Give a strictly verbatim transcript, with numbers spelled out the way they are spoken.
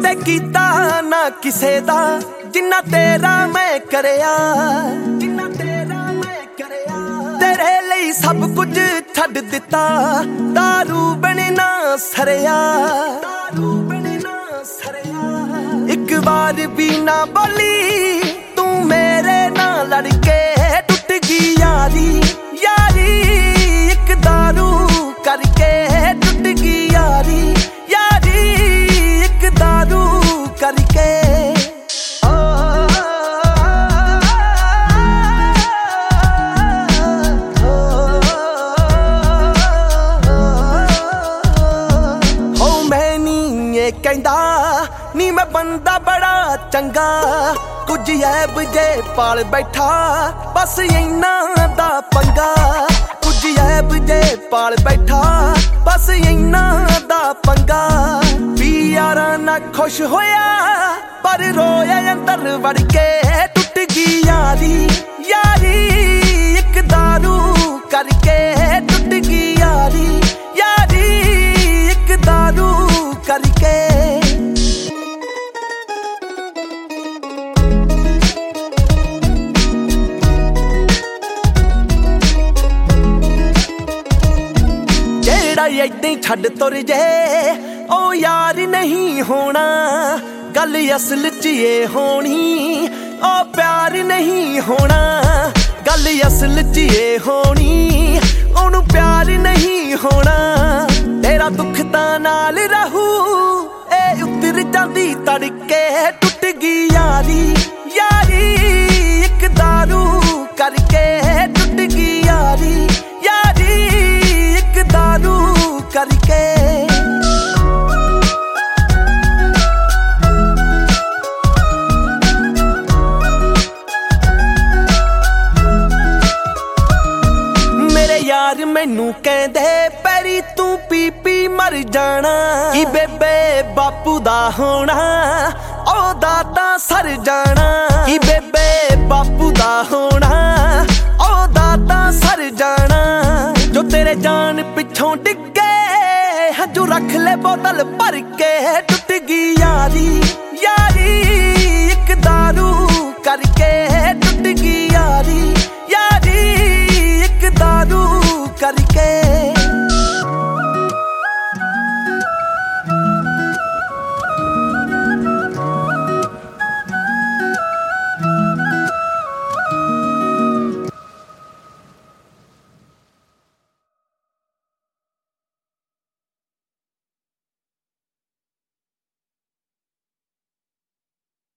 ਤੇ ਕੀਤਾ ਨਾ ਕਿਸੇ ਦਾ ਜਿੰਨਾ ਤੇਰਾ ਮੈਂ ਕਰਿਆ, ਜਿੰਨਾ ਤੇਰਾ ਮੈਂ ਕਰਿਆ। ਤੇਰੇ ਲਈ ਸਭ ਕੁਝ ਛੱਡ ਦਿੱਤਾ, ਦਾਰੂ ਬਣੇ ਨਾ ਸਰਿਆ, ਦਾਰੂ ਬਣੇ ਨਾ ਸਰਿਆ। ਇੱਕ ਵਾਰ ਵੀ ਨਾ ਬੋਲੀ ਤੂੰ ਮੇਰੇ ਨਾਲ ਲੜ ਕੇ, ਟੁੱਟ ਗਈ ਯਾਰੀ ਯਾਰੀ ਇੱਕ ਦਾਰੂ ਕਰਕੇ, ਟੁੱਟ ਗਈ ਯਾਰੀ ਯਾਰੀ ਇੱਕ ਦਾਰੂ ਕਰਕੇ। ਹੋ ਮੈਂ ਨੀ ਇਹ ਕਹਿੰਦਾ ਨੀ ਮੈਂ ਬੰਦਾ ਬੜਾ ਚੰਗਾ, ਕੁਝ ਐਬ ਜੇ ਪਾਲ ਬੈਠਾ ਬਸ ਇੰਨਾ ਦਾ ਪੰਗਾ, ਕੁਝ ਐਬ ਜੇ ਪਾਲ ਬੈਠਾ ਬਸ ਇੰਨਾ ਦਾ ਪੰਗਾ। ਵੀ ਯਾਰਾਂ ਨਾਲ ਖੁਸ਼ ਹੋਇਆ ਪਰ ਰੋਇਆ ਅੰਦਰ ਵੜ ਕੇ, ਟੁੱਟ ਗਈ ਯਾਰੀ ਯਾਰੀ ਇੱਕ ਦਾਰੂ ਕਰਕੇ, ਟੁੱਟ ਗਈ ਯਾਰੀ ਯਾਰੀ ਇੱਕ ਦਾਰੂ ਕਰਕੇ। ਏਦਾਂ ਹੀ ਛੱਡ ਤੁਰ ਜੇ ਉਹ ਯਾਰ ਨਹੀਂ ਹੋਣਾ, ਗੱਲ ਅਸਲ ਚ ਏ ਹੋਣੀ ਉਹ ਪਿਆਰ ਨਹੀਂ ਹੋਣਾ, ਗੱਲ ਅਸਲ ਚ ਏ ਹੋਣੀ ਉਹਨੂੰ ਪਿਆਰ ਨਹੀਂ ਹੋਣਾ। ਤੇਰਾ ਦੁੱਖ ਤਾਂ ਨਾਲ ਰਹੂ ਇਹ ਉਤਰ ਜਾਂਦੀ ਤੜਕੇ, ਟੁੱਟ ਗਈ ਯਾਰੀ ਯਾਰੀ ਇੱਕ ਦਾਰੂ ਕਰਕੇ, ਟੁੱਟ ਗਈ ਯਾਰੀ ਯਾਰੀ ਇੱਕ ਦਾਰੂ ਕਰਕੇ। ਮੇਰੇ ਯਾਰ ਮੈਨੂੰ ਕਹਿੰਦੇ ਪੈਰੀ ਤੂੰ ਪੀ ਪੀ ਮਰ ਜਾਣਾ, ਕੀ ਬੇਬੇ ਬਾਪੂ ਦਾ ਹੋਣਾ ਉਹਦਾ ਤਾਂ ਸਰ ਜਾਣਾ, ਕੀ ਬੇਬੇ ਬਾਪੂ ਦਾ ਹੋਣਾ ਉਹਦਾ ਤਾਂ ਸਰ ਜਾਣਾ। ਜੋ ਤੇਰੇ ਜਾਨ ਪਿੱਛੋਂ ਡਿੱਗੇ ਹੰਝੂ ਰੱਖ ਲੈ ਬੋਤਲ ਭਰ ਕੇ, ਟੁੱਟ ਗਈ